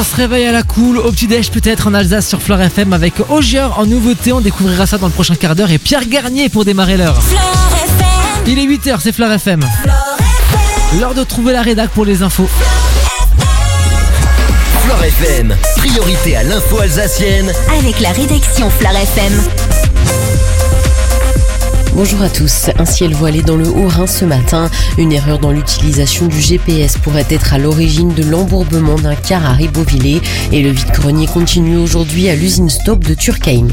se réveille à la cool, au petit-déj peut-être en Alsace sur Fleur FM avec Augier en nouveauté. On découvrira ça dans le prochain quart d'heure. Et Pierre Garnier pour démarrer l'heure. Il est 8h, c'est Fleur FM. L'heure de trouver la rédac pour les infos. Fleur FM, priorité à l'info alsacienne avec la rédaction Fleur FM. Bonjour à tous. Un ciel voilé dans le Haut-Rhin ce matin. Une erreur dans l'utilisation du GPS pourrait être à l'origine de l'embourbement d'un car à Ribeauvillé. Et le vide-grenier continue aujourd'hui à l'usine Stop de Turkheim.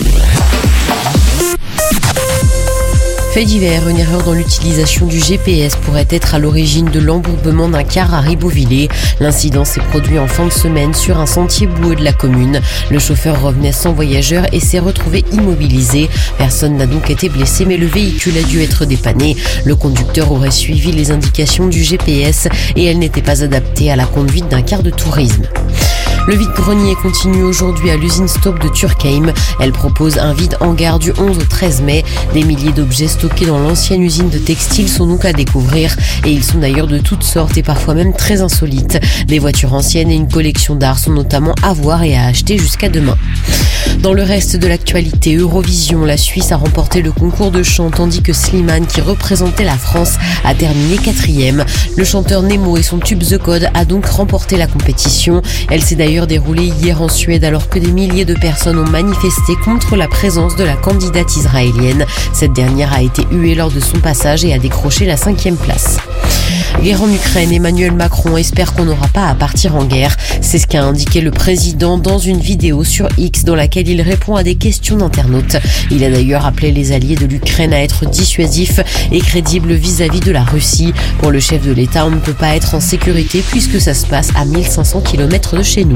Fait divers, une erreur dans l'utilisation du GPS pourrait être à l'origine de l'embourbement d'un car à Ribeauvillé. L'incident s'est produit en fin de semaine sur un sentier boueux de la commune. Le chauffeur revenait sans voyageurs et s'est retrouvé immobilisé. Personne n'a donc été blessé, mais le véhicule a dû être dépanné. Le conducteur aurait suivi les indications du GPS et elle n'était pas adaptée à la conduite d'un car de tourisme. Le vide-grenier continue aujourd'hui à l'usine Stop de Turkheim. Elle propose un vide-hangar du 11 au 13 mai. Des milliers d'objets stockés dans l'ancienne usine de textile sont donc à découvrir. Et ils sont d'ailleurs de toutes sortes et parfois même très insolites. Des voitures anciennes et une collection d'art sont notamment à voir et à acheter jusqu'à demain. Dans le reste de l'actualité, Eurovision, la Suisse a remporté le concours de chant tandis que Slimane, qui représentait la France, a terminé 4e. Le chanteur Nemo et son tube The Code a donc remporté la compétition. Elle s'est d'ailleurs déroulée hier en Suède alors que des milliers de personnes ont manifesté contre la présence de la candidate israélienne. Cette dernière a été huée lors de son passage et a décroché la 5e place. Guerre en Ukraine, Emmanuel Macron espère qu'on n'aura pas à partir en guerre. C'est ce qu'a indiqué le président dans une vidéo sur X dans laquelle il répond à des questions d'internautes. Il a d'ailleurs appelé les alliés de l'Ukraine à être dissuasifs et crédibles vis-à-vis de la Russie. Pour le chef de l'État, on ne peut pas être en sécurité puisque ça se passe à 1500 km de chez nous.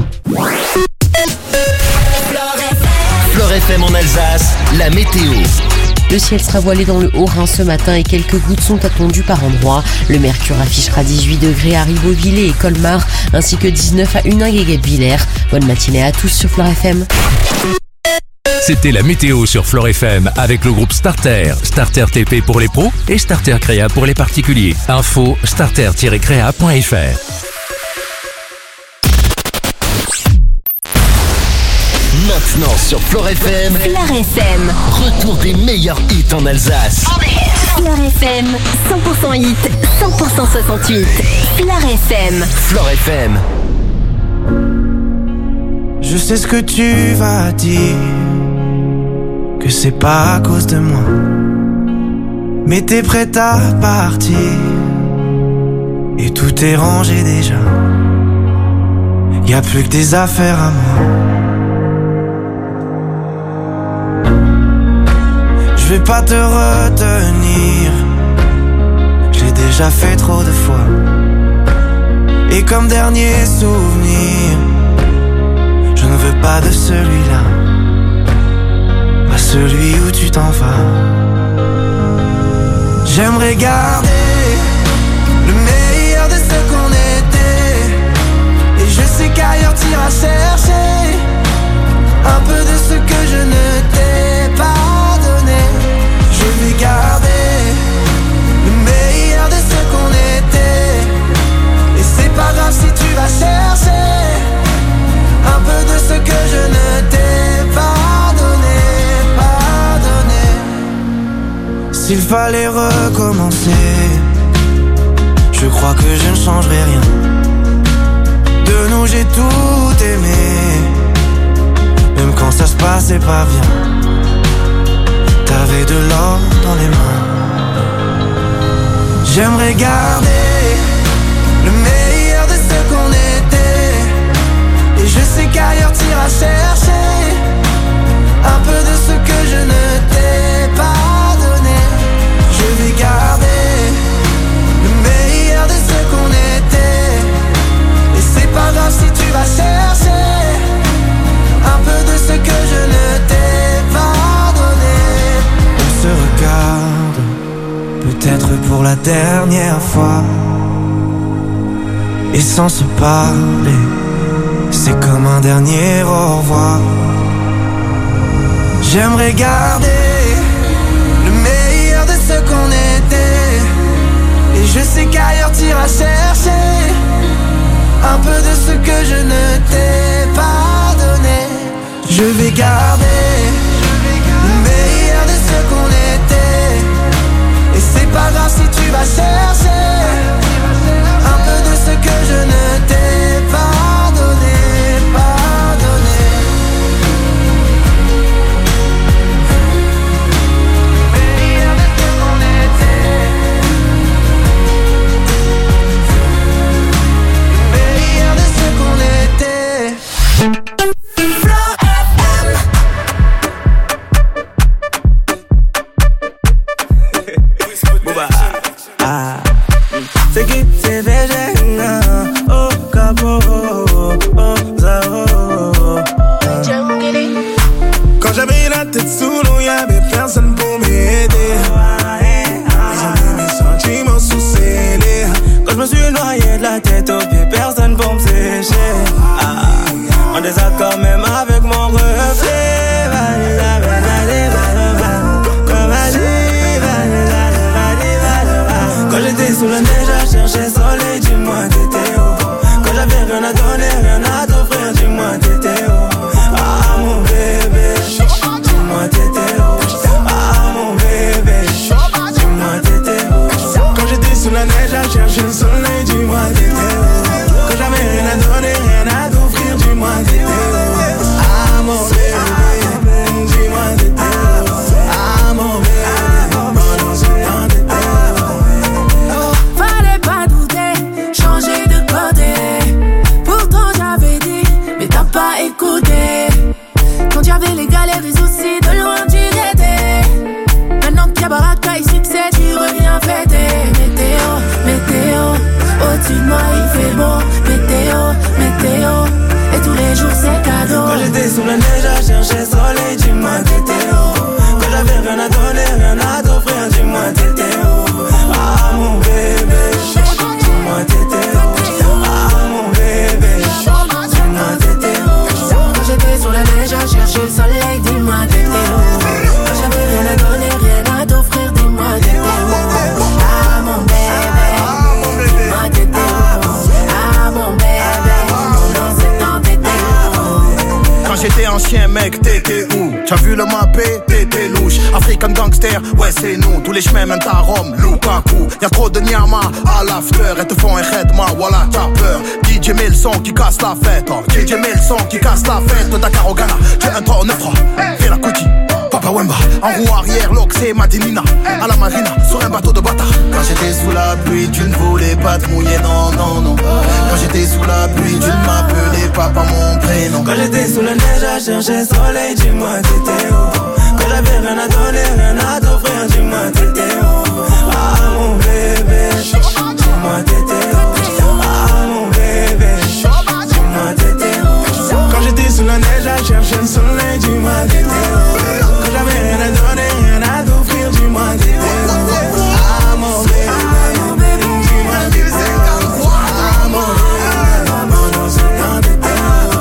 Fleur FM en Alsace, la météo. Le ciel sera voilé dans le Haut-Rhin ce matin et quelques gouttes sont attendues par endroits. Le mercure affichera 18 degrés à Ribeauvillé et Colmar, ainsi que 19 à Huningue et Guebwiller. Bonne matinée à tous sur Fleur FM. C'était la météo sur Fleur FM avec le groupe Starter. Starter TP pour les pros et Starter Créa pour les particuliers. Info starter-créa.fr. Maintenant sur Fleur FM, Fleur FM. retour des meilleurs hits en Alsace. Fleur FM, 100% hit, 100% 68. Fleur FM. Fleur FM. Je sais ce que tu vas dire, que c'est pas à cause de moi, mais t'es prête à partir et tout est rangé déjà. Y a plus que des affaires à moi. Je vais pas te retenir, je l'ai déjà fait trop de fois. Et comme dernier souvenir, je ne veux pas de celui-là, pas celui où tu t'en vas. J'aimerais garder le meilleur de ce qu'on était, et je sais qu'ailleurs t'iras chercher un peu de ce que je ne t'ai pas donné. Je vais garder le meilleur de ce qu'on était, et c'est pas grave si tu vas chercher un peu de ce que je ne t'ai pas donné, pas donné. S'il fallait recommencer, je crois que je ne changerai rien. De nous j'ai tout aimé, même quand ça se passait pas bien. T'avais de l'or dans les mains. J'aimerais garder le meilleur de ce qu'on était, et je sais qu'ailleurs t'iras chercher un peu de ce que je ne t'ai pas donné. Je vais garder le meilleur de ce qu'on était, et c'est pas grave si tu vas chercher un peu de ce que je ne t'ai pas donné. On se regarde, peut-être pour la dernière fois, et sans se parler, c'est comme un dernier au revoir. J'aimerais garder le meilleur de ce qu'on était, et je sais qu'ailleurs t'iras chercher un peu de ce que je ne t'ai je vais garder le meilleur de ce qu'on était. Et c'est pas grave si tu vas chercher un peu de ce que je ne t'ai pas donné, pardonné. Meilleur de ce qu'on était. Meilleur de ce qu'on était. Quand j'avais la tête sous l'eau, y'avait personne pour m'aider. Ils ont mis mes sentiments sous scellés. Quand je me suis noyé de la tête aux pieds, personne pour me sécher. En désaccord même avec mon reflet. Quand j'étais sous la neige à chercher soleil, dis-moi t'étais où? Quand j'avais rien à donner, rien à t'offrir, dis-moi t'étais où? Ah mon bébé, dis-moi t'étais où? Ah mon bébé, dis-moi t'étais où? Quand j'étais sous la neige à chercher le soleil, dis-moi t'étais où? Quand j'avais rien à donner, rien à t'offrir, dis-moi t'étais où? Ah mon bébé, dis-moi t'étais où? Ah mon bébé, pendant ce temps t'étais où? Fallait pas douter, changer de côté. Pourtant j'avais dit, mais t'as pas écouté. Quand y'avais les galères et soucis, de loin tu étais. Maintenant qu'il y a baraka et succès, tu reviens fêter. Météo, météo, au-dessus de moi il fait beau. Météo, météo, et tous les jours c'est cadeau. Quand j'étais sous la neige à chercher soleil, dis-moi t'étais où? Quand j'avais rien à donner, rien à t'offrir, dis-moi t'étais où? Ah mon bébé, dis-moi t'étais où? Ah mon bébé, dis-moi t'étais où? Quand j'étais sur la neige à chercher le soleil, dis-moi t'étais où? Quand j'avais rien à donner, rien à t'offrir, dis-moi t'étais où? Ah mon bébé, dis-moi t'étais où? Ah mon bébé, dans ce temps t'étais où? Quand j'étais un chien mec, t'étais où? T'as vu le mappé, t'étais louche. African gangster, ouais c'est nous. Tous les chemins mènent à Rome, Lukaku. Y'a trop de nyama à l'after. Elles te font un khedma, voilà t'as peur. DJ met le son qui casse la fête. DJ met le son qui casse la fête. Dakar au Ghana, j'ai un 3 9 fais la coutie, Papa Wemba. En roue arrière, l'Oxé, Madinina. À la marina, sur un bateau de bâtard. Quand j'étais sous la pluie, tu ne voulais pas te mouiller, non, non, non. Quand j'étais sous la pluie, tu ne m'appelais pas par mon prénom. Quand j'étais sous la neige à chercher soleil, dis-moi t'étais où? Quand j'avais rien à donner, rien à t'offrir, dis-moi t'étais où? Ah mon bébé, dis-moi t'étais où? Ah mon bébé, dis-moi t'étais où? Quand j'étais sous la neige à chercher le soleil, dis-moi t'étais où? Quand j'avais rien à donner, rien à t'offrir, dis-moi t'étais où? Ah mon bébé, dis-moi t'étais où? Ah mon bébé, pendant ce temps t'étais où?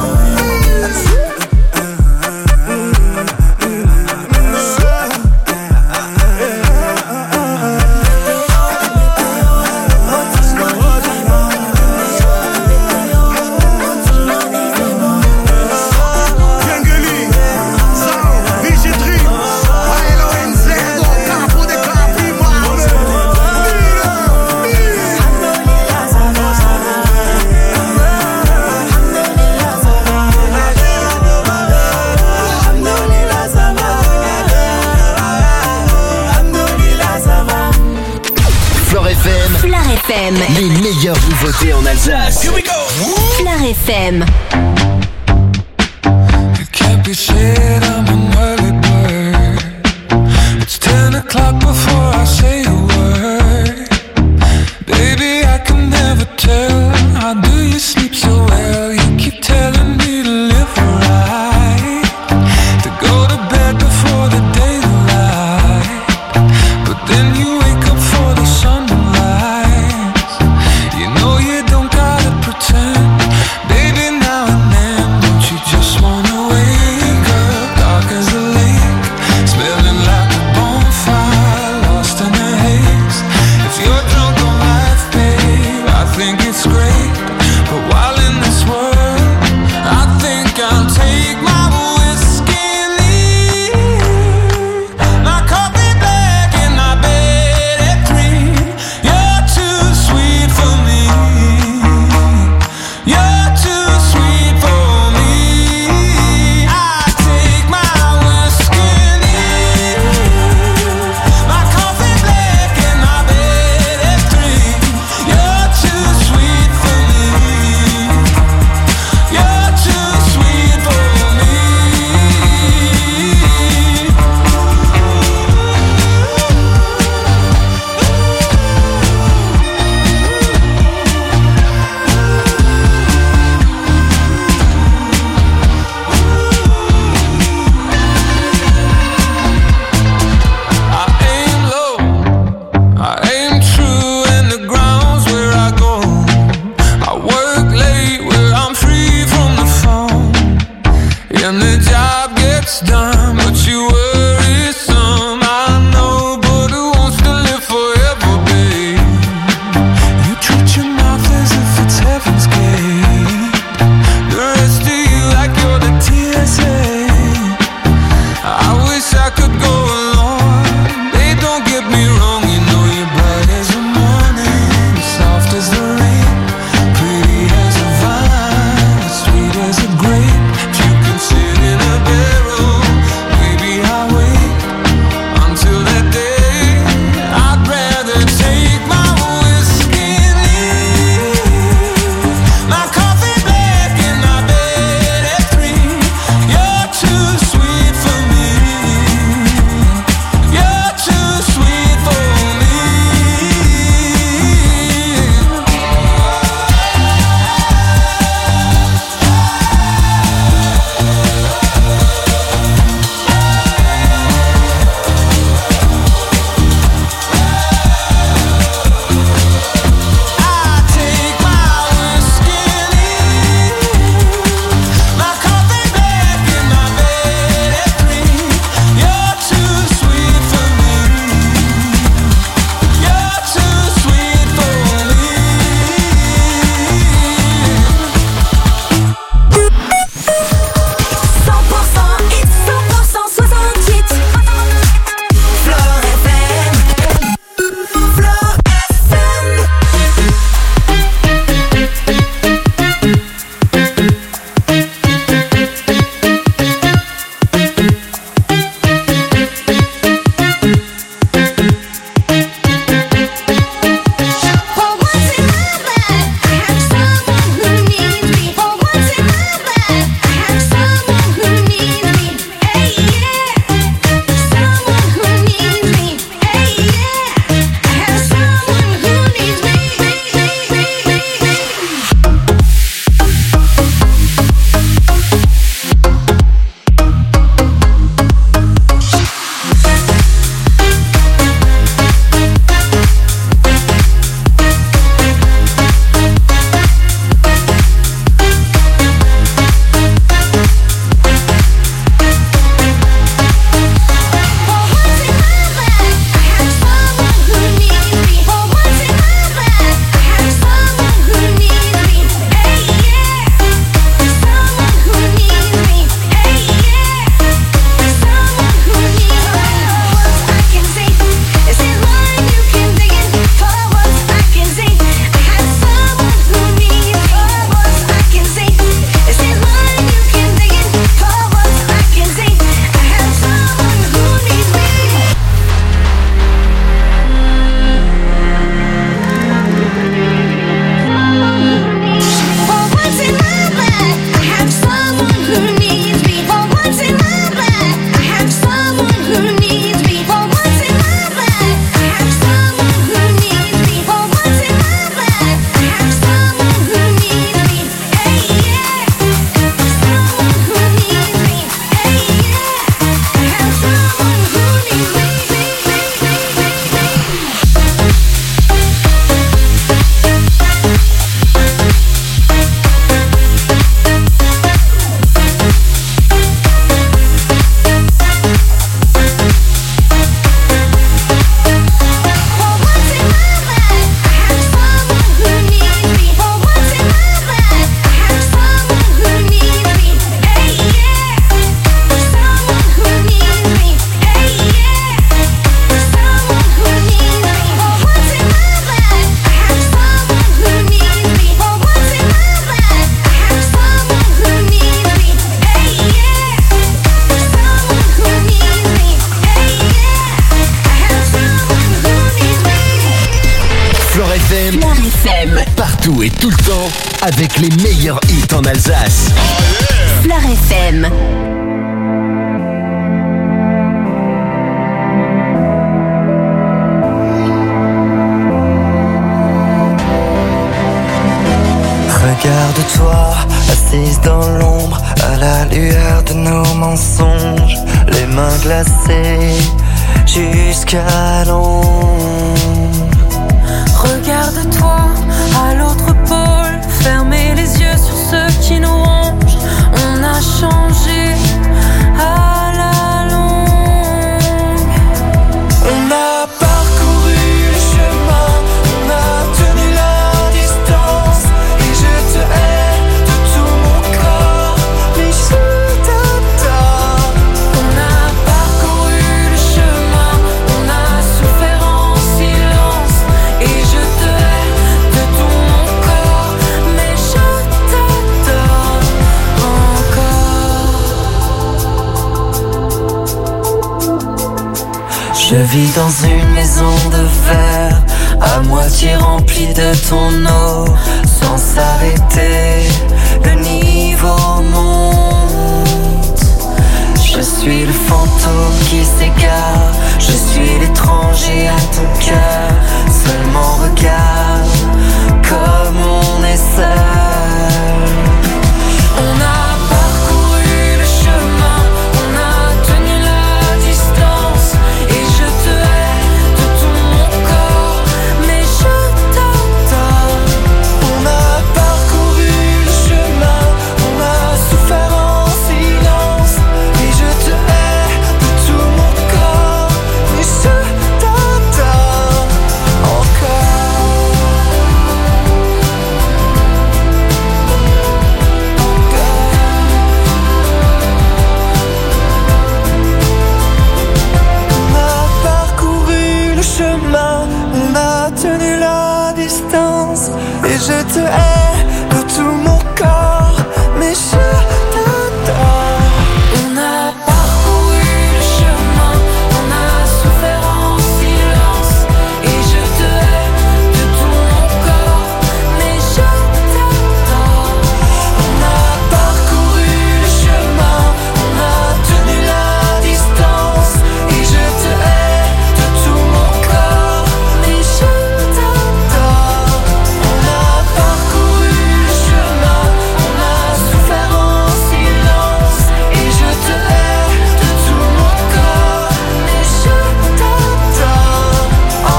Les meilleures nouveautés en Alsace. Here we go. Fleur FM. It can't be said I'm an early bird. It's 10 o'clock before I say a word. Baby, I can never tell. How do you sleep so well? You keep telling me to live right, to go to bed before the daylight. But then you wake up for the sun. Smelling like a bonfire, lost in the haze. Flore FM. Flore FM. Partout et tout le temps, avec les meilleurs hits en Alsace. Flore FM. Regarde-toi, assise dans l'ombre, à la lueur de nos mensonges, les mains glacées jusqu'à l'ombre. Regarde-toi à l'autre pôle, fermez les yeux sur ceux qui nous rongent. On a changé à la longue. On a parcouru le chemin, on a tenu la distance, et je te hais de tout mon corps, mais je t'adore. On a parcouru le chemin, on a souffert en silence, et je te hais de tout mon corps, mais je t'adore encore. Je vis dans une maison de verre, à moitié remplie de ton eau, sans s'arrêter, le niveau monte. Je suis le fantôme qui s'égare, je suis l'étranger à ton cœur. Seulement regarde comme on est seul. On a parcouru le chemin, on a tenu la distance, et je te hais de tout mon corps, mais je t'adore. On a parcouru le chemin, on a souffert en silence, et je te hais de tout mon corps, mais je t'adore encore. On a parcouru le chemin, on a tenu la distance, et je te hais de tout mon corps, mais je t'adore. On a parcouru le chemin, on a souffert en silence, et je te hais de tout mon corps, mais je t'adore. On a parcouru le chemin, on a tenu la distance, et je te hais de tout mon corps, mais je t'adore. On a parcouru le chemin, on a souffert en silence, et je te hais de tout mon corps, mais je t'adore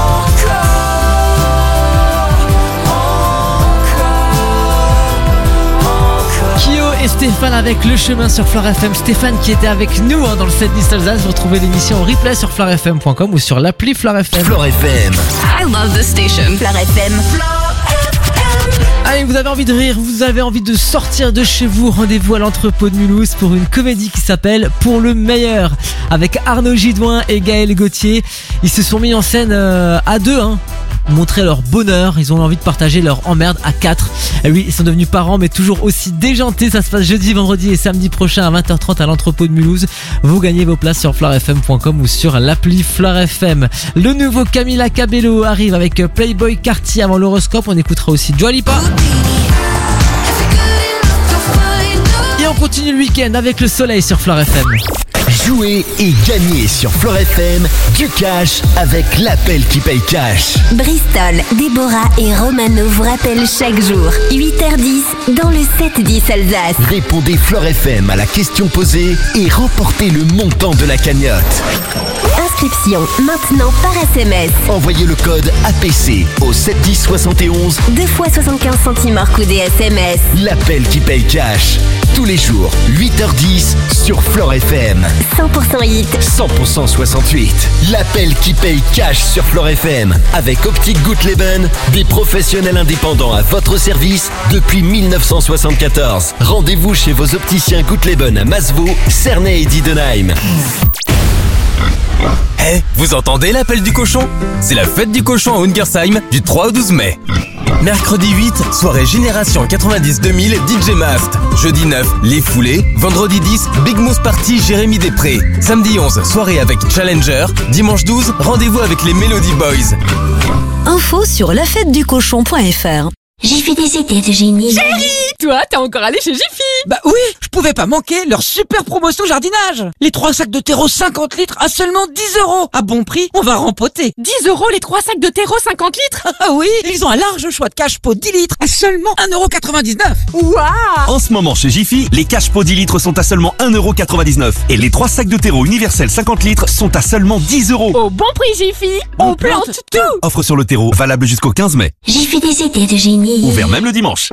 encore. Kyo et Stéphane avec Le Chemin sur Flore FM. Stéphane qui était avec nous dans le 7-10 Alsace. Vous retrouvez l'émission en replay sur florefm.com ou sur l'appli Flore FM. Flore FM. I love this station. Flore FM. Allez, vous avez envie de rire, vous avez envie de sortir de chez vous. Rendez-vous à l'entrepôt de Mulhouse pour une comédie qui s'appelle Pour le meilleur, avec Arnaud Gidouin et Gaël Gauthier. Ils se sont mis en scène à deux, montrer leur bonheur. Ils ont envie de partager leur emmerde à 4. Et oui, ils sont devenus parents, mais toujours aussi déjantés. Ça se passe jeudi, vendredi et samedi prochain à 20h30 à l'entrepôt de Mulhouse. Vous gagnez vos places sur florefm.com ou sur l'appli Flore FM. Le nouveau Camila Cabello arrive avec Playboy Carti avant l'horoscope. On écoutera aussi Dua Lipa. Et on continue le week-end avec le soleil sur Flore FM. Jouez et gagnez sur Flore FM du cash avec l'appel qui paye cash. Bristol, Déborah et Romano vous rappellent chaque jour, 8h10 dans le 7-10 Alsace. Répondez Flore FM à la question posée et remportez le montant de la cagnotte. Inscription maintenant par SMS. Envoyez le code APC au 71071. 2 fois 75 centimes hors coût des SMS. L'appel qui paye cash. Tous les jours, 8h10 sur Flore FM. 100% hit. 100% 68. L'appel qui paye cash sur Flore FM. Avec Optique Guttleben, des professionnels indépendants à votre service depuis 1974. Rendez-vous chez vos opticiens Guttleben à Masevaux, Cernay et Diedenheim. Vous entendez l'appel du cochon? C'est la fête du cochon à Ungersheim du 3 au 12 mai. Mercredi 8, soirée Génération 90-2000 DJ Mast. Jeudi 9, Les Foulés. Vendredi 10, Big Mousse Party Jérémy Després. Samedi 11, soirée avec Challenger. Dimanche 12, rendez-vous avec les Melody Boys. Info sur lafêteducochon.fr. Jiffy des idées de génie. Chérie, toi, t'es encore allé chez Jiffy? Bah oui, je pouvais pas manquer leur super promotion jardinage. Les 3 sacs de terreau 50 litres à seulement 10 €. À bon prix, on va rempoter. 10 € les 3 sacs de terreau 50 litres? Ah oui, ils ont un large choix de cache-pot 10 litres à seulement 1,99 €. Waouh! En ce moment chez Jiffy, les cache-pots 10 litres sont à seulement 1,99 € et les 3 sacs de terreau universel 50 litres sont à seulement 10 €. Au bon prix Jiffy, on plante tout. Offre sur le terreau, valable jusqu'au 15 mai. Jiffy des idées de génie. Ouvert même le dimanche.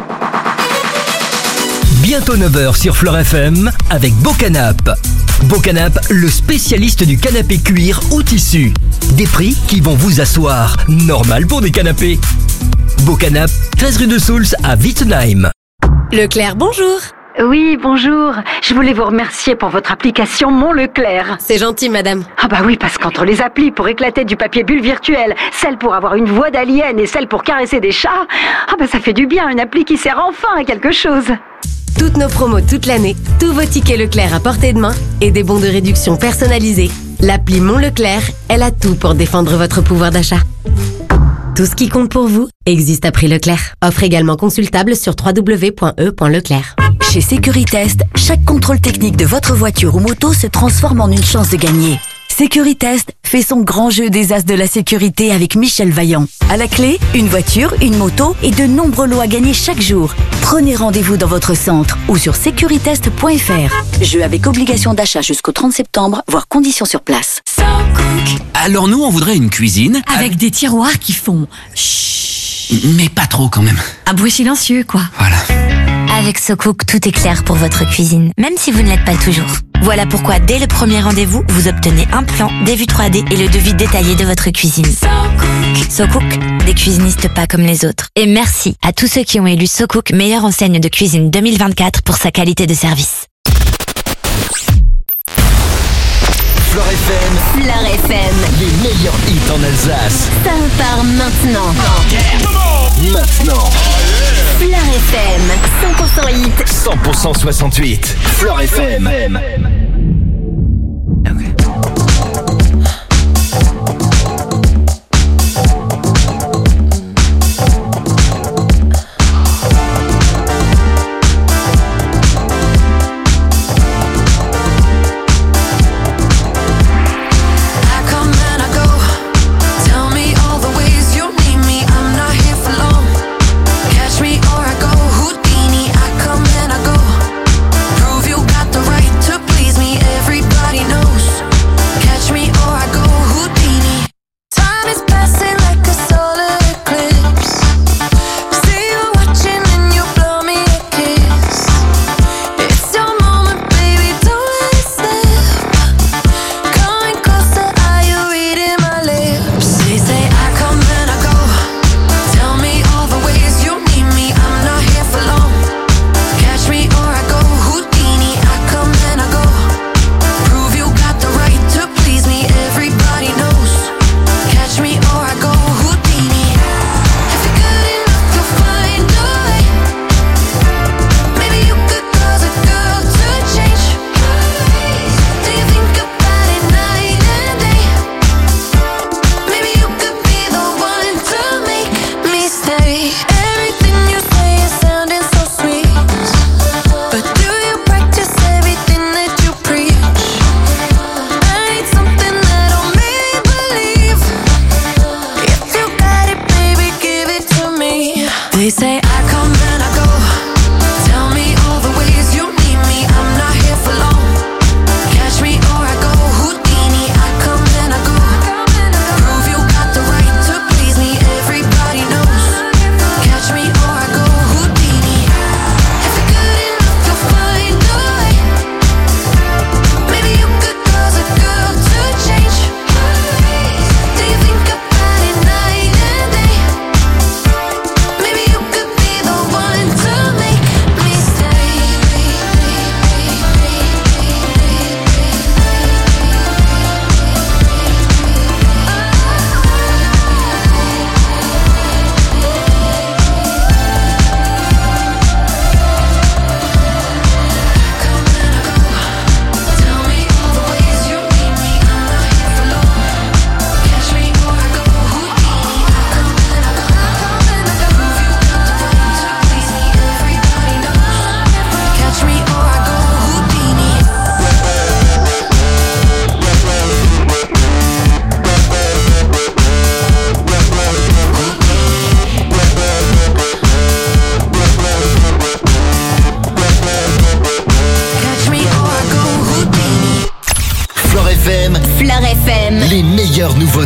Bientôt 9h sur Fleur FM avec Bocanap. Bocanap, le spécialiste du canapé cuir ou tissu. Des prix qui vont vous asseoir. Normal pour des canapés. Bocanap, 13 rue de Souls à Wittenheim. Leclerc, bonjour. Oui, bonjour. Je voulais vous remercier pour votre application Mon Leclerc. C'est gentil, madame. Ah bah oui, parce qu'entre les applis pour éclater du papier bulle virtuel, celle pour avoir une voix d'alien et celle pour caresser des chats, ah bah ça fait du bien, une appli qui sert enfin à quelque chose. Toutes nos promos toute l'année, tous vos tickets Leclerc à portée de main et des bons de réduction personnalisés. L'appli Mon Leclerc, elle a tout pour défendre votre pouvoir d'achat. Tout ce qui compte pour vous existe à prix Leclerc. Offre également consultable sur www.e.leclerc. Chez Sécuritest, chaque contrôle technique de votre voiture ou moto se transforme en une chance de gagner. Sécuritest fait son grand jeu des as de la sécurité avec Michel Vaillant. À la clé, une voiture, une moto et de nombreux lots à gagner chaque jour. Prenez rendez-vous dans votre centre ou sur securitest.fr. Jeu avec obligation d'achat jusqu'au 30 septembre, voire conditions sur place. Alors nous, on voudrait une cuisine avec des tiroirs qui font chut. Mais pas trop quand même. Un bruit silencieux, quoi. Voilà. Avec SoCook, tout est clair pour votre cuisine, même si vous ne l'êtes pas toujours. Voilà pourquoi, dès le premier rendez-vous, vous obtenez un plan, des vues 3D et le devis détaillé de votre cuisine. SoCook, des cuisinistes pas comme les autres. Et merci à tous ceux qui ont élu SoCook meilleure enseigne de cuisine 2024 pour sa qualité de service. Fleur FM. Fleur FM. Les meilleurs hits en Alsace. Ça part maintenant. Maintenant. Fleur FM. 100% hit. 100% 68. Fleur FM. Prove you got the right to please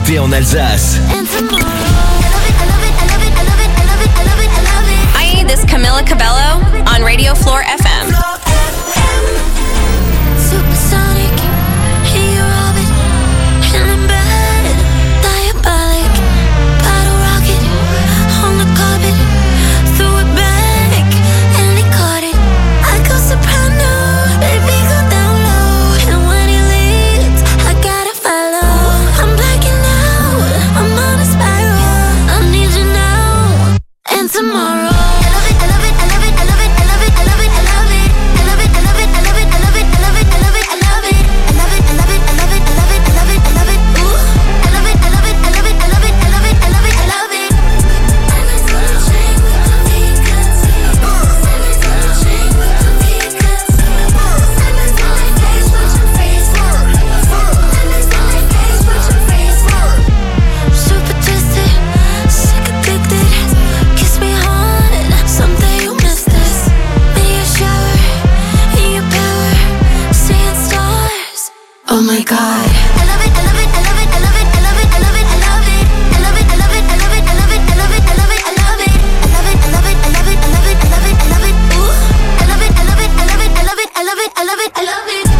l'été en Alsace. Hi, this is Camila Cabello on Radio Floor FM. Supersonic, in your orbit, and I'm bad, diabolic, bottle rocket, on the carpet, threw it back, and he caught it. I go soprano, baby go down low, and when he leaves, I gotta follow. I'm blacking out, I'm on a spiral, I need you now, and tomorrow. Oh my God. I love it, I love it, I love it, I love it, I love it, I love it, I love it. I love it, I love it, I love it, I love it, I love it, I love it, I love it. I love it, I love it, I love it, I love it, I love it, I love it. Ooh. I love it, I love it, I love it, I love it, I love it, I love it, I love it.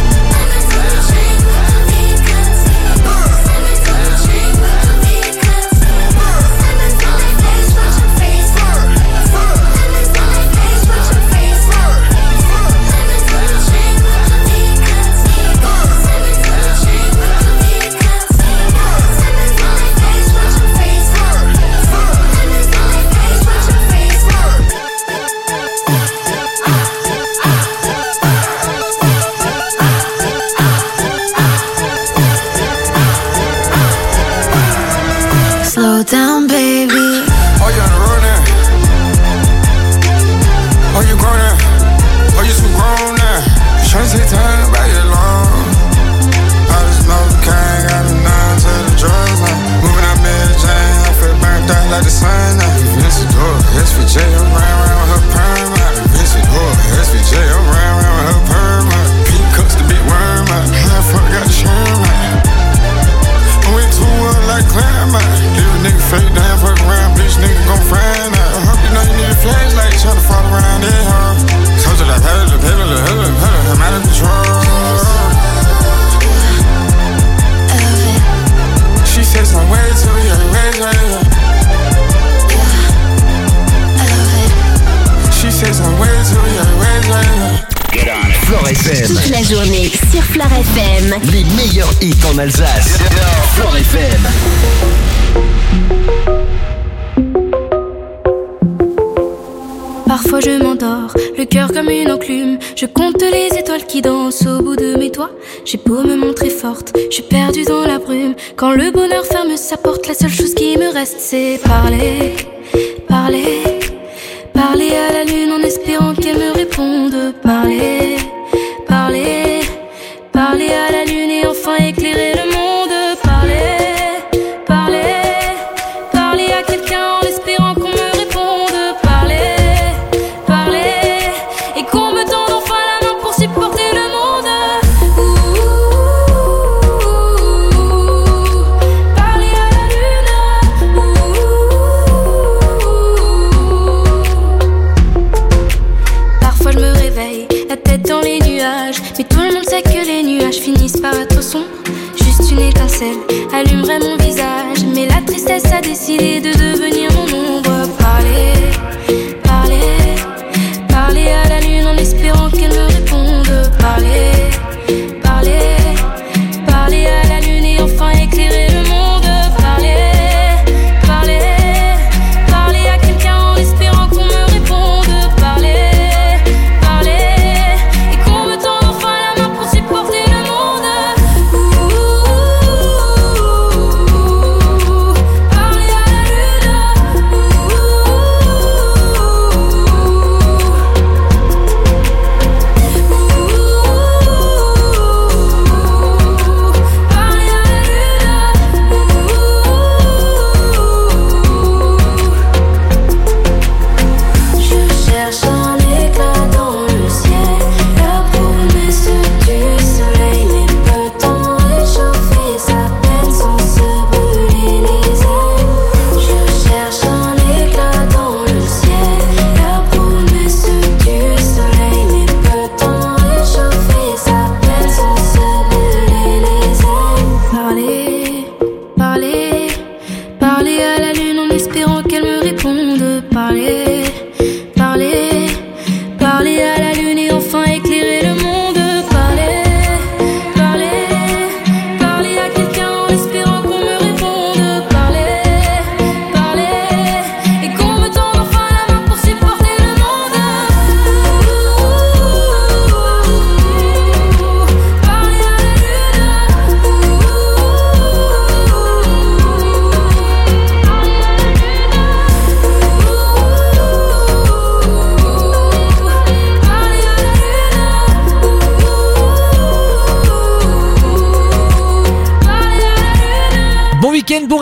Slow down, baby. Oh, you on the road now? Oh, you grown now? Oh, you too grown now? You tryna take time about your long. I just know the kind, got a nine to the drugs now. Moving out Mary Jane, I feel burnt out like the sun now. Vinci Door, SVJ, I'm round with her perm out. Vinci Door, SVJ, I'm round with her perm out. Pink cups, the big worm out. Half fuck got the sherm out. I went to like climb out. Leave a nigga fake down, fuck around, bitch, nigga gon' find out. I hope you know you need a flashlight, tryna follow around that hoe. Told you like, I'm out of control. She says I'm way too young, way too young. She says I'm way too young, way too young. Get on it. Floor FM. Toute la journée sur Floor FM. Les meilleurs hits en Alsace. Floor FM. Parfois je m'endors, le cœur comme une enclume. Je compte les étoiles qui dansent au bout de mes doigts. J'ai beau me montrer forte, je suis perdue dans la brume. Quand le bonheur ferme sa porte, la seule chose qui me reste c'est parler, parler, parler à la lune en espérant qu'elle me réponde. Parler, parler, parler à la lune et enfin éclairer le monde. Parler, parler, parler à quelqu'un en espérant qu'on me réponde. Parler, parler, et qu'on me tende enfin la main pour supporter le monde. Parler à la lune. Parfois je me réveille, la tête dans les nuages, mais tout le monde sait que les nuages finissent par être sombres. Juste une étincelle allumerait mon visage, mais la tristesse a décidé de devenir mon ombre. Parler, parler, parler à la lune en espérant qu'elle me réponde. Parler, parler, parler à la lune et enfin éclairer le monde. Parler, parler, parler à quelqu'un en espérant qu'on me réponde. Parler, parler, et qu'on me tende enfin la main pour supporter le monde. Parler à la lune.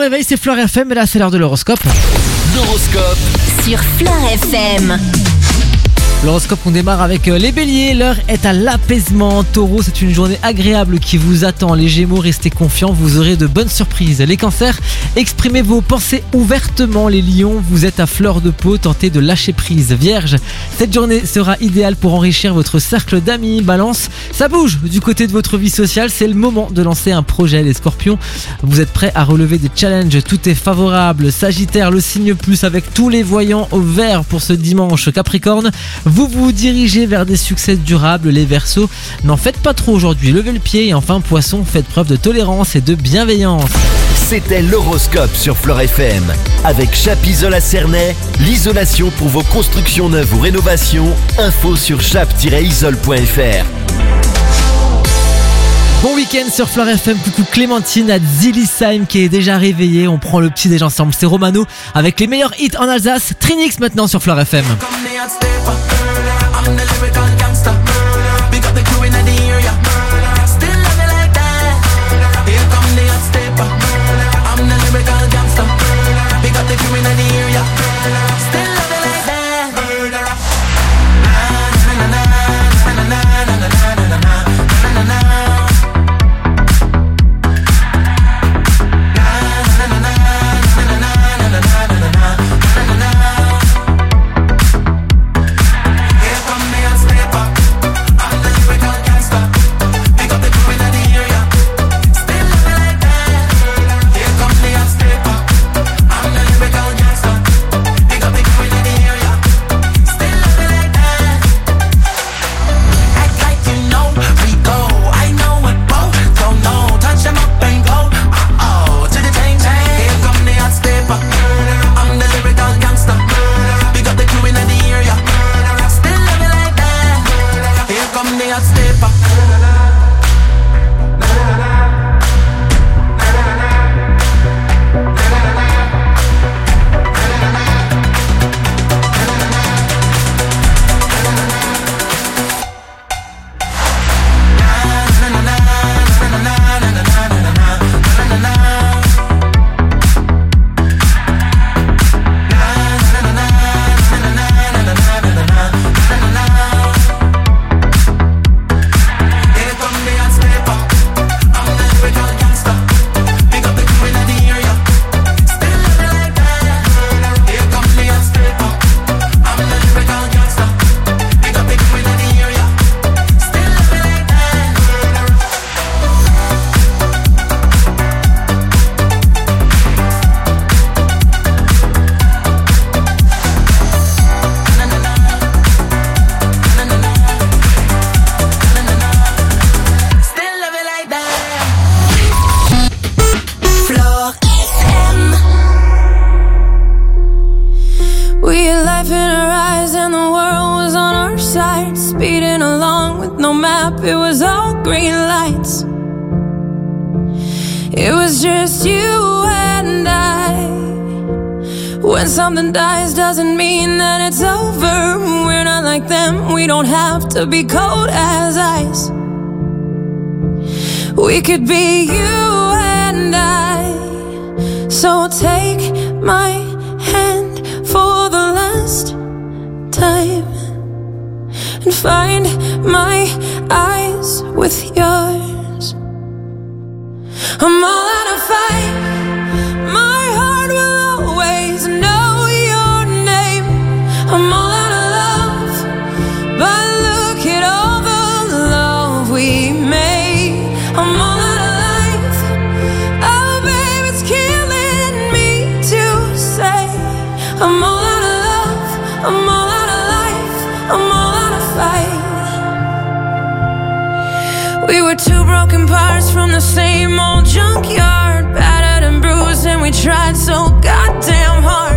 réveil, c'est Fleur FM et là c'est l'heure de l'horoscope. L'horoscope sur Fleur FM. L'horoscope, on démarre avec les béliers, l'heure est à l'apaisement. Taureau, c'est une journée agréable qui vous attend. Les gémeaux, restez confiants, vous aurez de bonnes surprises. Les cancers, exprimez vos pensées ouvertement. Les lions, vous êtes à fleur de peau, tentez de lâcher prise. Vierge, cette journée sera idéale pour enrichir votre cercle d'amis. Balance, ça bouge du côté de votre vie sociale, c'est le moment de lancer un projet. Les scorpions, vous êtes prêts à relever des challenges, tout est favorable. Sagittaire, le signe plus avec tous les voyants au vert pour ce dimanche. Capricorne, vous vous dirigez vers des succès durables. Les Verseaux, n'en faites pas trop aujourd'hui, levez le pied. Et enfin Poisson, faites preuve de tolérance et de bienveillance. C'était l'horoscope sur Fleur FM. Avec Chap-Isol à Cernay, l'isolation pour vos constructions neuves ou rénovations. Info sur chap-isol.fr. Bon week-end sur Fleur FM, coucou Clémentine à Zilisheim qui est déjà réveillée. On prend le petit déj ensemble, c'est Romano avec les meilleurs hits en Alsace. Trinix maintenant sur Fleur FM. To be cold as ice. We could be you and I. So take my hand for the last time and find my eyes with yours. I'm all out of fight. My heart will always know your name. I'm all out of love, but look at all the love we made. I'm all out of life. Oh, babe, it's killing me to say. I'm all out of love. I'm all out of life. I'm all out of fight. We were two broken parts from the same old junkyard, battered and bruised, and we tried so goddamn hard.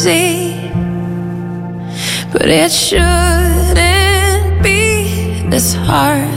easy, but it shouldn't be this hard.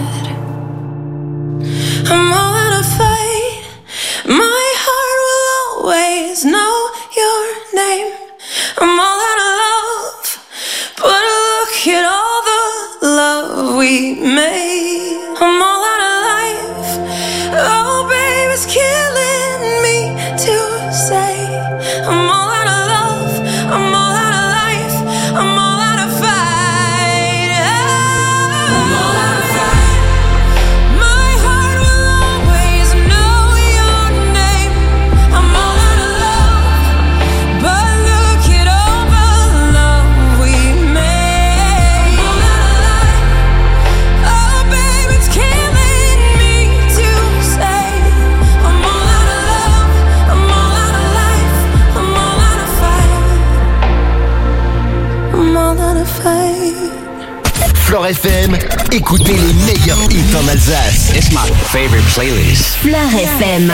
I'm all out of fight. My heart will always know your name. I'm all out of love, but look at all the love we made. I'm all out of life. Oh, babe, it's killing me to say. I'm all out of love. I'm all out of life. I'm all out of fight. I'm all out of fight. My heart will always know your name. I'm all out of love, but look at all the love we made. I'm all out of life. Oh, babe, it's killing me to say. I'm all out of love. I'm all out of life. I'm all out of fight. I'm all out of fight. Flore FM, écoutez les meilleurs hits en Alsace. It's my favorite playlist. Fleur FM.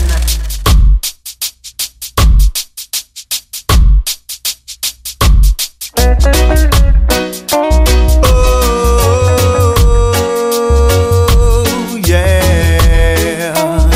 Oh, yeah.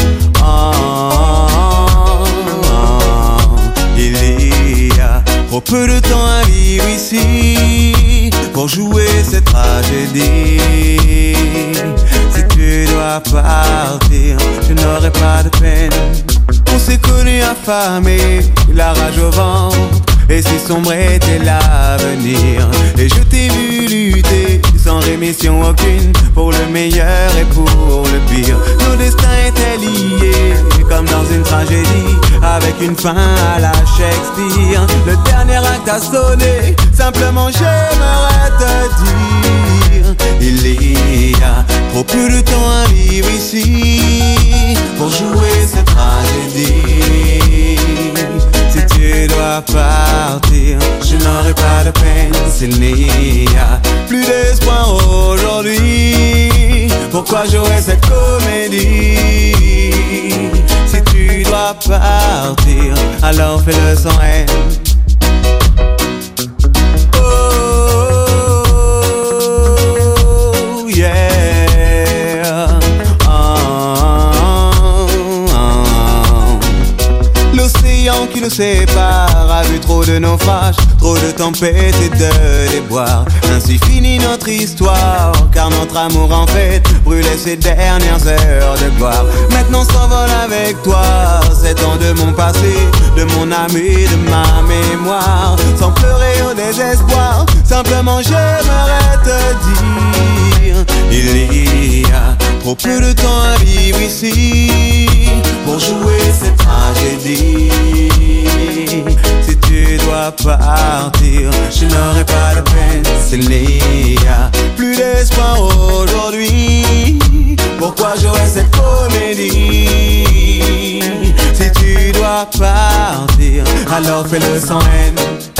Il y a trop peu de temps à vivre ici pour jouer cette tragédie. Si tu dois partir, je n'aurai pas de peine. On s'est connus affamés, la rage au ventre, et si sombre était l'avenir. Et je t'ai vu lutter sans rémission aucune, pour le meilleur et pour le pire. Nos destins étaient liés comme dans une tragédie, avec une fin à la Shakespeare. Le dernier acte a sonné, simplement j'aimerais te dire, il y a trop peu de temps à vivre ici pour jouer cette tragédie. Si tu dois partir, je n'aurai pas de peine. S'il n'y a plus d'espoir aujourd'hui, pourquoi jouer cette comédie? Si tu dois partir, alors fais-le sans haine. Oh, yeah. L'océan qui nous sépare a vu trop de naufrages, trop de tempêtes et de déboires. Ainsi finit notre histoire, car notre amour en fait brûlait ses dernières heures de gloire. Maintenant s'envole avec toi ces temps de mon passé, de mon âme et de ma mémoire. Sans pleurer au désespoir, simplement j'aimerais te dire, il y a trop peu de temps à vivre ici pour jouer cette tragédie. Si tu dois partir, je n'aurai pas de peine. S'il n'y a plus d'espoir aujourd'hui, pourquoi jouer cette comédie? Si tu dois partir, alors fais-le sans haine.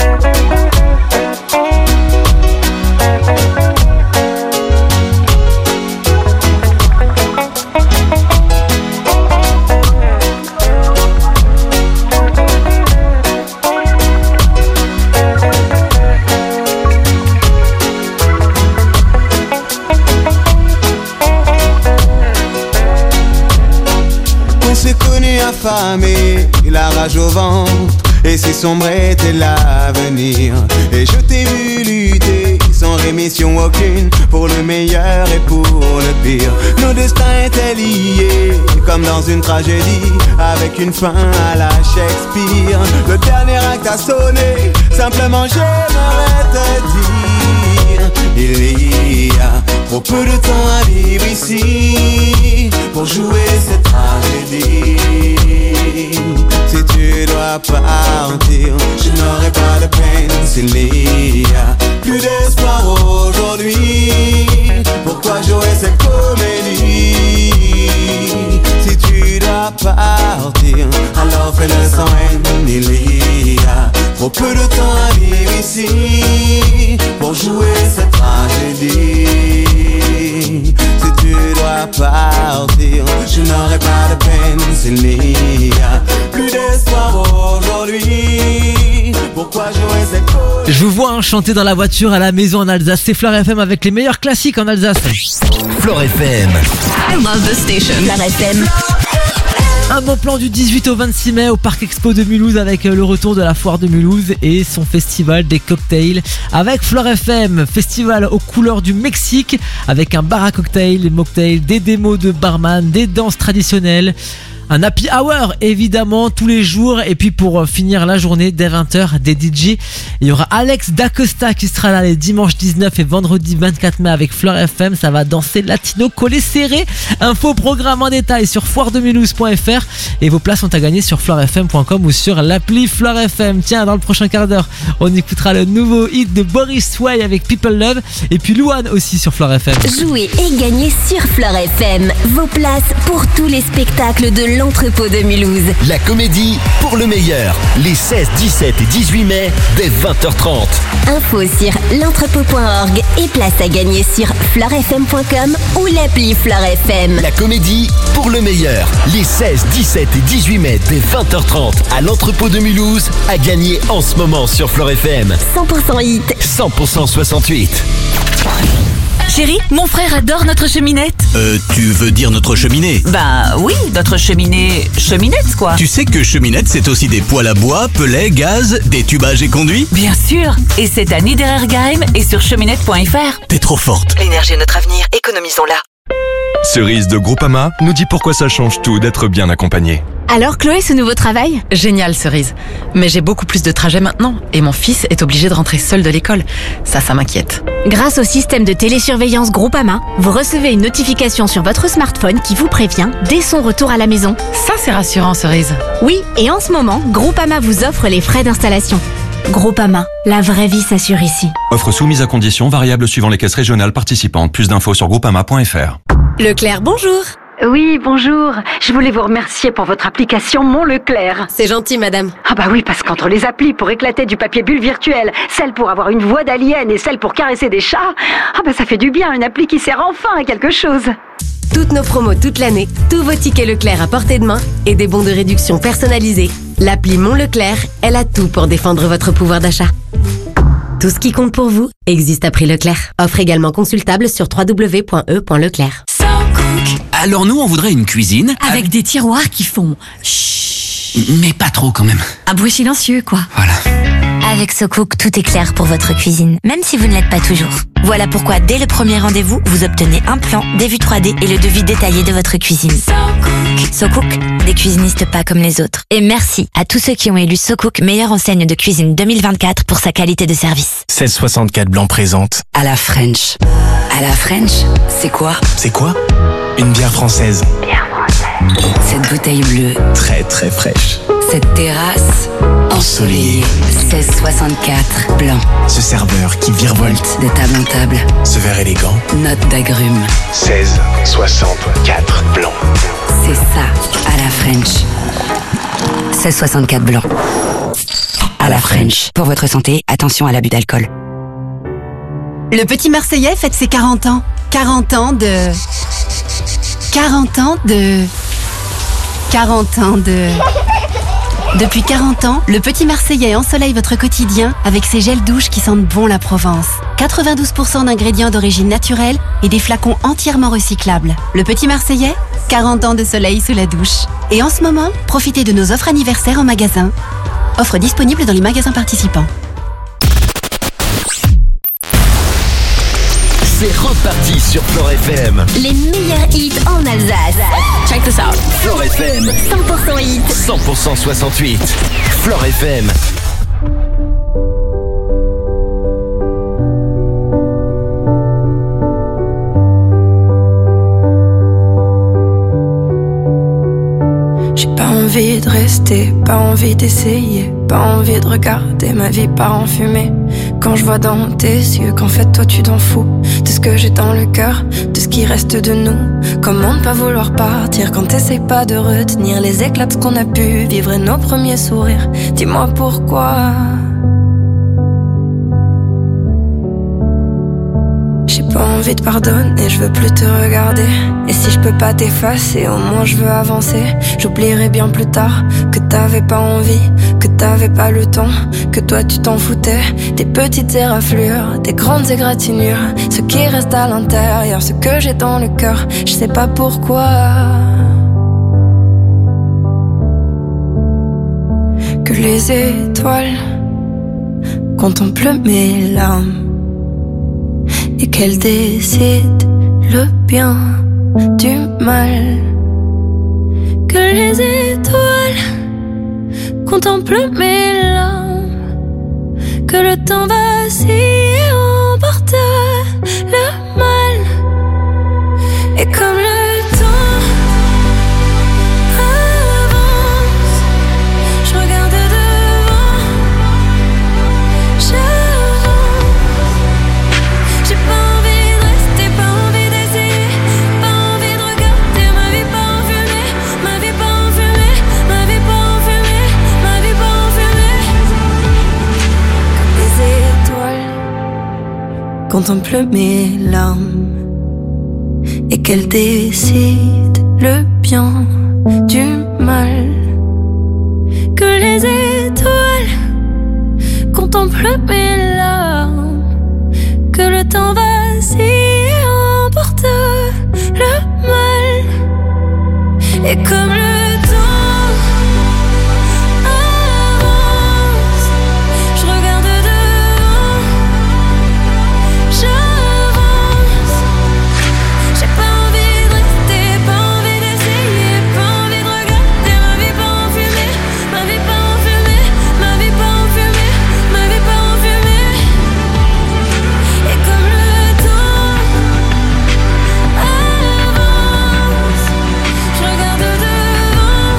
Affamé, la rage au ventre, et si sombre était l'avenir. Et je t'ai vu lutter sans rémission aucune, pour le meilleur et pour le pire. Nos destins étaient liés comme dans une tragédie, avec une fin à la Shakespeare. Le dernier acte a sonné, simplement j'aimerais te dire, il y a trop peu de temps à vivre ici pour jouer cette tragédie. Si tu dois partir, je n'aurai pas de peine. S'il n'y a plus d'espoir aujourd'hui, pourquoi jouer cette comédie? Si tu dois partir, alors fais-le sans haine. Il y a trop peu de temps à vivre ici pour jouer cette tragédie. Si tu dois partir, je n'aurai pas de peine. S'il n'y a plus d'espoir aujourd'hui, Pourquoi jouer cette folie? Je vous vois chanter dans la voiture, à la maison en Alsace. C'est Fleur FM avec les meilleurs classiques en Alsace. Fleur FM. I love this station. Fleur FM. Un bon plan du 18 au 26 mai au Parc Expo de Mulhouse avec le retour de la foire de Mulhouse et son festival des cocktails avec Fleur FM. Festival aux couleurs du Mexique avec un bar à cocktails, des mocktails, des démos de barman, des danses traditionnelles. Un happy hour évidemment tous les jours. Et puis pour finir la journée dès 20h des DJ, il y aura Alex D'Acosta qui sera là les dimanches 19 et vendredi 24 mai avec Fleur FM. Ça va danser latino collé serré. Info programme en détail sur foiredemulhouse.fr et vos places sont à gagner sur fleurfm.com ou sur l'appli Fleur FM. Tiens, dans le prochain quart d'heure on écoutera le nouveau hit de Boris Way avec People Love et puis Louane aussi sur Fleur FM. Jouez et gagnez sur Fleur FM. Vos places pour tous les spectacles de l'entrepôt de Mulhouse. La comédie pour le meilleur. Les 16, 17 et 18 mai dès 20h30. Info sur l'entrepôt.org et place à gagner sur fleurfm.com ou l'appli Fleur FM. La comédie pour le meilleur. Les 16, 17 et 18 mai dès 20h30 à l'entrepôt de Mulhouse, à gagner en ce moment sur Fleur FM. 100% hit. 100% 68. Chérie, mon frère adore notre cheminette. Tu veux dire notre cheminée? Bah oui, notre cheminette quoi. Tu sais que cheminette, c'est aussi des poêles à bois, pellets, gaz, des tubages et conduits? Bien sûr, et c'est à Niederergheim et sur cheminette.fr. T'es trop forte. L'énergie est notre avenir, économisons-la. Cerise de Groupama nous dit pourquoi ça change tout d'être bien accompagné. Alors Chloé, ce nouveau travail? Génial, Cerise. Mais j'ai beaucoup plus de trajets maintenant et mon fils est obligé de rentrer seul de l'école. Ça m'inquiète. Grâce au système de télésurveillance Groupama, vous recevez une notification sur votre smartphone qui vous prévient dès son retour à la maison. Ça, c'est rassurant, Cerise. Oui, et en ce moment, Groupama vous offre les frais d'installation. Groupama, la vraie vie s'assure ici. Offre soumise à conditions, variables suivant les caisses régionales participantes. Plus d'infos sur groupama.fr. Leclerc, bonjour. Oui, bonjour. Je voulais vous remercier pour votre application Mon Leclerc. C'est gentil, madame. Ah bah oui, parce qu'entre les applis pour éclater du papier bulle virtuel, celle pour avoir une voix d'alien et celle pour caresser des chats, ah bah ça fait du bien, une appli qui sert enfin à quelque chose. Toutes nos promos toute l'année, tous vos tickets Leclerc à portée de main et des bons de réduction personnalisés. L'appli Mon Leclerc, elle a tout pour défendre votre pouvoir d'achat. Tout ce qui compte pour vous existe à prix Leclerc. Offre également consultable sur www.e.leclerc. Alors nous, on voudrait une cuisine Avec des tiroirs qui font chut. Mais pas trop quand même. Un bruit silencieux, quoi. Voilà. Avec SoCook, tout est clair pour votre cuisine, même si vous ne l'êtes pas toujours. Voilà pourquoi, dès le premier rendez-vous, vous obtenez un plan, des vues 3D et le devis détaillé de votre cuisine. SoCook, des cuisinistes pas comme les autres. Et merci à tous ceux qui ont élu SoCook meilleure enseigne de cuisine 2024 pour sa qualité de service. 1664 Blanc présente. À la French. À la French, c'est quoi? C'est quoi? Une bière française. Cette bouteille bleue. Très très fraîche. Cette terrasse ensoleillée. 1664 Blanc. Ce serveur qui virevolte de table en table. Ce verre élégant. Note d'agrumes. 1664 Blanc. C'est ça, à la French. 1664 Blanc. À la French. Pour votre santé, attention à l'abus d'alcool. Le petit Marseillais fête ses 40 ans. 40 ans de... Depuis 40 ans, le petit Marseillais ensoleille votre quotidien avec ses gels douches qui sentent bon la Provence. 92% d'ingrédients d'origine naturelle et des flacons entièrement recyclables. Le petit Marseillais, 40 ans de soleil sous la douche. Et en ce moment, profitez de nos offres anniversaires en magasin. Offre disponible dans les magasins participants. C'est reparti sur Fleur FM. Les meilleurs hits en Alsace. Check this out. Fleur FM. 100% hit. 100% 68. Fleur FM. J'ai pas envie de rester, pas envie d'essayer, pas envie de regarder ma vie part en fumée. Quand je vois dans tes yeux qu'en fait toi tu t'en fous de ce que j'ai dans le cœur, de ce qui reste de nous. Comment ne pas vouloir partir quand t'essayes pas de retenir les éclats de ce qu'on a pu vivre et nos premiers sourires. Dis-moi. dis-moi pourquoi. J'ai pas envie de pardonner, je veux plus te regarder. Et si je peux pas t'effacer, au moins je veux avancer. J'oublierai bien plus tard que t'avais pas envie, que t'avais pas le temps, que toi tu t'en foutais. Des petites éraflures, des grandes égratignures, ce qui reste à l'intérieur, ce que j'ai dans le cœur, je sais pas pourquoi. Que les étoiles contemplent mes larmes et qu'elles décident le bien du mal. Que les étoiles contemplent mes larmes, que le temps vacille et emporte le mal. Et comme le temps avance, je regarde devant, j'avance. J'ai pas envie de rester, pas envie d'essayer, pas envie de regarder ma vie pas enfumée, ma vie pas enfumée, ma vie pas enfumée, ma vie pas enfumée. Comme les étoiles contemplent mes larmes et qu'elles décident le bien du mal. Que les étoiles contemplent mes larmes, que le temps vacille et emporte le mal. Et comme le temps avance, je regarde devant, j'avance. J'ai pas envie de rester, pas envie d'essayer, pas envie de regarder ma vie pas enfumée, ma vie pas enfumée, ma vie pas enfumée, ma vie pas enfumée. Et comme le temps avance, je regarde devant,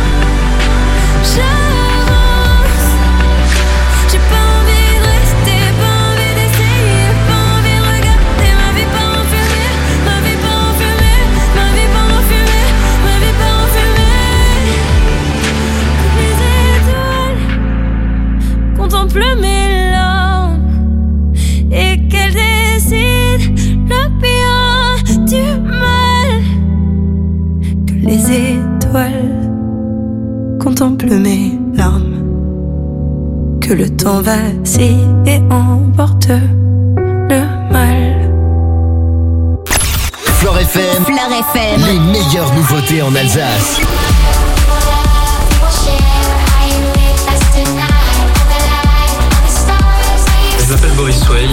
j'avance. J'ai pas envie de rester, pas envie d'essayer, pas envie de regarder ma vie pas enfumée, ma vie pas enfumée, ma vie pas enfumée, ma vie pas enfumée. Les étoiles contemplent mes larmes et qu'elles décident le bien du mal. Que les étoiles contemplent mes larmes, que le temps vacille et emporte le mal. Flore FM, les meilleures nouveautés en Alsace. Je m'appelle Boris Sway.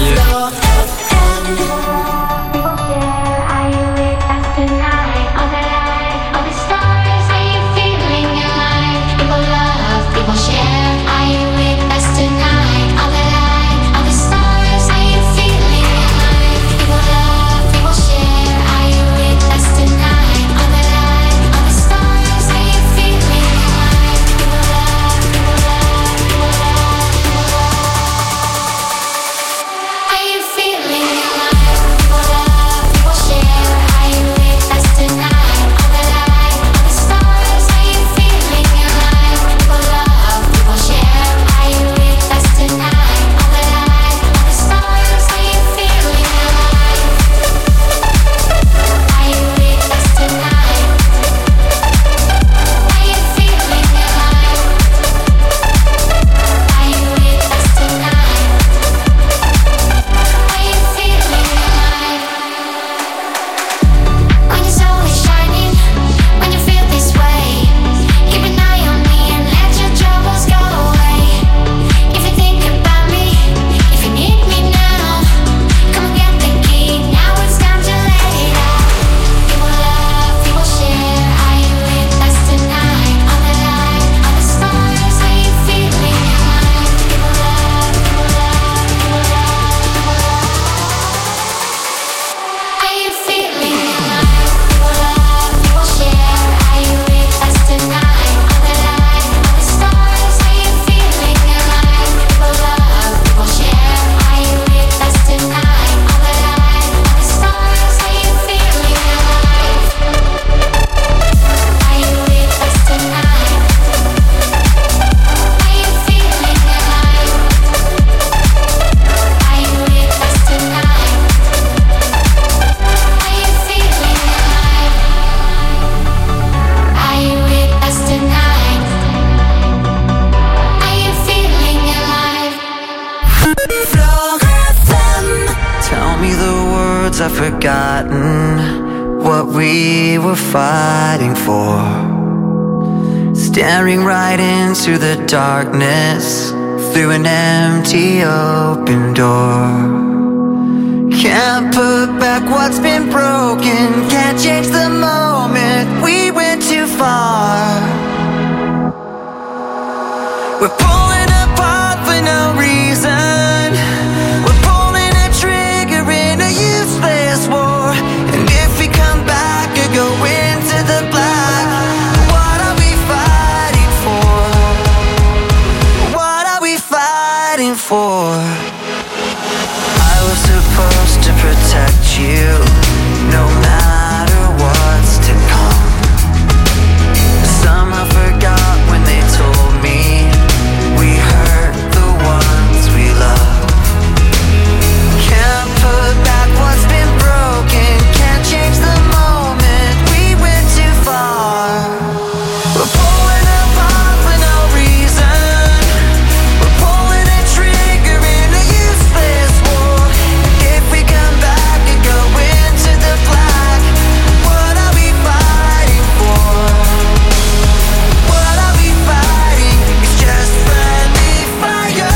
Stars I've forgotten what we were fighting for. Staring right into the darkness through an empty open door. Can't put back what's been broken, can't change the moment we went too far. We're pulling apart for no reason. We're pulling a trigger in a useless war. And if we come back or go into the black, what are we fighting for? What are we fighting for? I was supposed to protect you, no matter what's to come. Somehow forgot when they told me we hurt the ones we love. Can't put back what's been broken, can't change the moment we went too far. We're pulling apart for no reason. We're pulling a trigger in a useless war. If we come back and go into the black, what are we fighting for? What are we fighting? It's just friendly fire.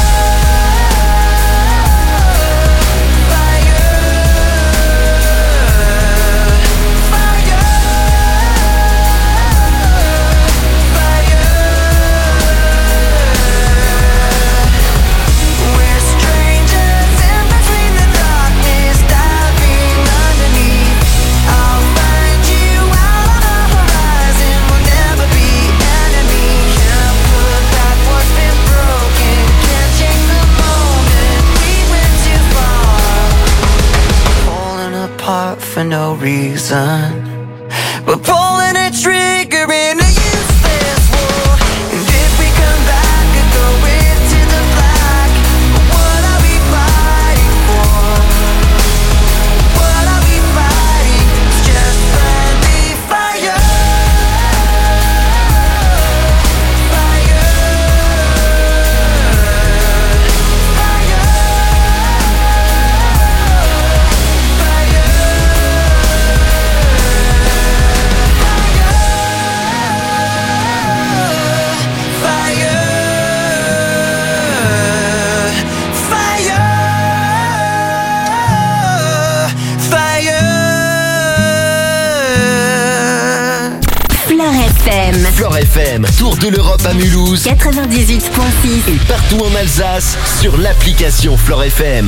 We're strangers in between the darkness, diving underneath. I'll find you out on the horizon, we'll never be enemies. Can't put back what's been broken, can't change the moment we went too far. Falling apart for no reason. We're pulling a trigger in a useless war. And if we come back and go into the black, what are we fighting for? What are we fighting? It's just friendly fire. Flore FM, tour de l'Europe à Mulhouse, 98.6 et partout en Alsace sur l'application Flore FM.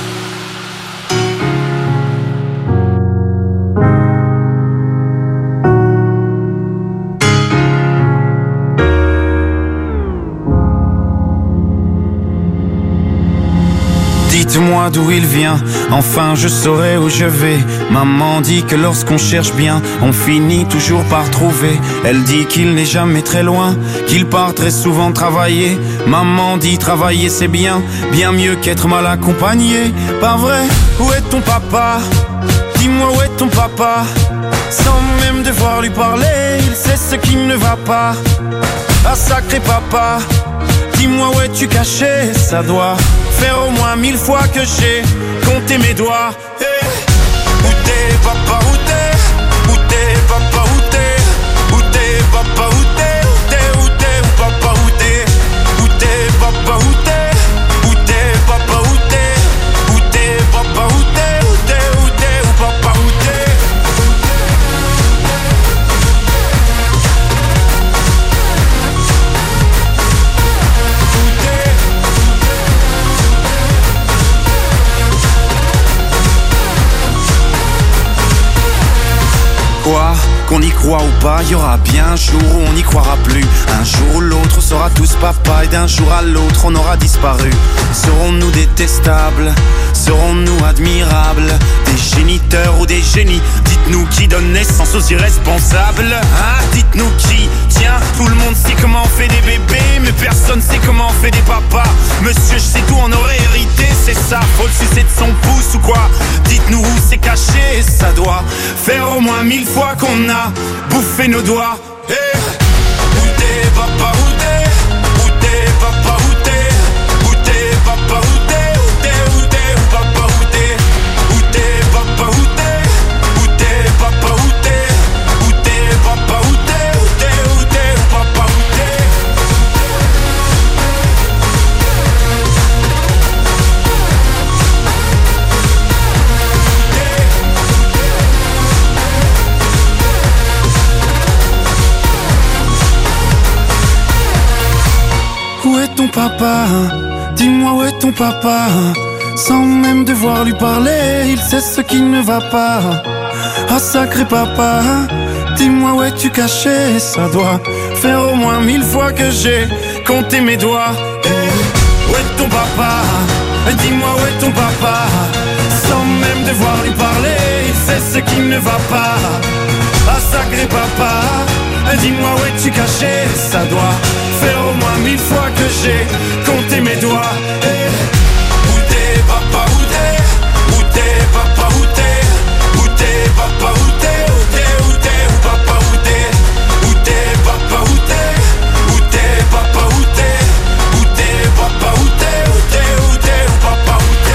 Dites-moi d'où il vient, enfin je saurai où je vais. Maman dit que lorsqu'on cherche bien, on finit toujours par trouver. Elle dit qu'il n'est jamais très loin, qu'il part très souvent travailler. Maman dit travailler c'est bien, bien mieux qu'être mal accompagné. Pas vrai? Où est ton papa? Dis-moi où est ton papa? Sans même devoir lui parler, il sait ce qui ne va pas. Ah sacré papa, dis-moi où es-tu caché? Ça doit faire au moins 1000 fois que j'ai compté mes doigts. Hey. Où t'es papa, où t'es? Où t'es papa, où t'es? Où t'es papa, où t'es? Où t'es, où t'es, où papa, où t'es? Où t'es papa, où t'es? Où t'es papa, où t'es? Où t'es papa, où t'es? Où t'es, où t'es, où papa, où t'es? Quoi? Qu'on y croit ou pas, y aura bien un jour où on n'y croira plus. Un jour ou l'autre, on sera tous papa, et d'un jour à l'autre, on aura disparu. Serons-nous détestables? Serons-nous admirables? Des géniteurs ou des génies? Dites-nous qui donne naissance aux irresponsables. Hein? Dites-nous qui? Tiens, tout le monde sait comment on fait des bébés, mais personne sait comment on fait des papas. Monsieur, je sais tout, on aurait hérité, c'est ça. Faut le sucer de son pouce ou quoi? Dites-nous où c'est caché, ça doit faire au moins 1000 fois qu'on a bouffé nos doigts. Hey. Où t'es papa, où t'es? Où t'es papa, où t'es? Où t'es papa, où t'es? Où t'es, où t'es, où papa, où t'es? Où t'es papa, où t'es? papa, dis-moi où est ton papa. Sans même devoir lui parler, il sait ce qui ne va pas. Ah sacré papa, dis-moi où es-tu caché. Ça doit faire au moins 1000 fois que j'ai compté mes doigts. Où est ton papa? Dis-moi où est ton papa? Sans même devoir lui parler, il sait ce qui ne va pas. Ah sacré papa, dis-moi où es-tu caché. Ça doit faire au moins 1000 fois que j'ai compté mes doigts. Où t'es papa, où t'es? Où t'es papa, où t'es? Où t'es papa, où t'es? Où t'es, où t'es, où papa, où t'es? Où t'es papa, où t'es? Où t'es papa, où t'es? Où t'es papa, où t'es? Où t'es, où t'es, où papa, où t'es?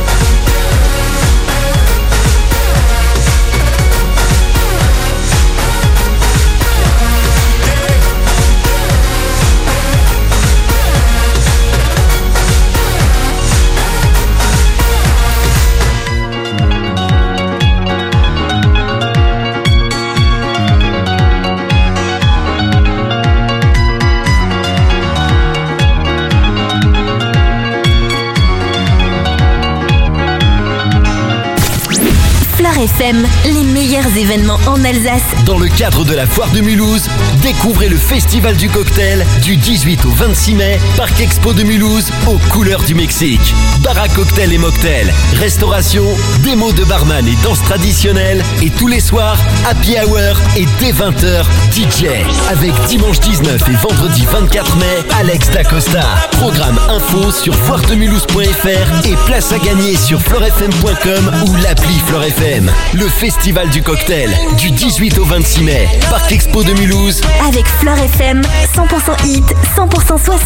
FM, les meilleurs événements en Alsace. Dans le cadre de la Foire de Mulhouse, découvrez le Festival du Cocktail du 18 au 26 mai, Parc Expo de Mulhouse, aux couleurs du Mexique. Bar à cocktail et mocktail, restauration, démo de barman et danse traditionnelle, et tous les soirs, happy hour et dès 20h, DJ. Avec dimanche 19 et vendredi 24 mai, Alex Dacosta. Programme info sur foiredemulhouse.fr et place à gagner sur fleurfm.com ou l'appli Fleur FM. Le Festival du Cocktail, du 18 au 26 mai, Parc Expo de Mulhouse. Avec Fleur FM, 100% hit, 100% 60.